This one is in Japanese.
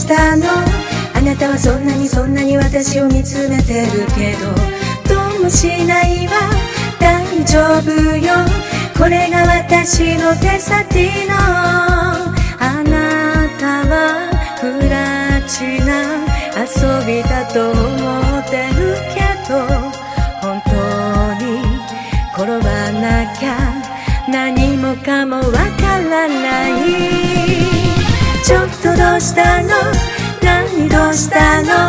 したの？あなたはそんなに私を見つめてるけど、どうもしないわ。大丈夫よ、これが私のデサティーノ。あなたは不らちな遊びだと思ってるけど、本当に転ばなきゃ何もかもわからない。ちょっとどうしたの？何どうしたの？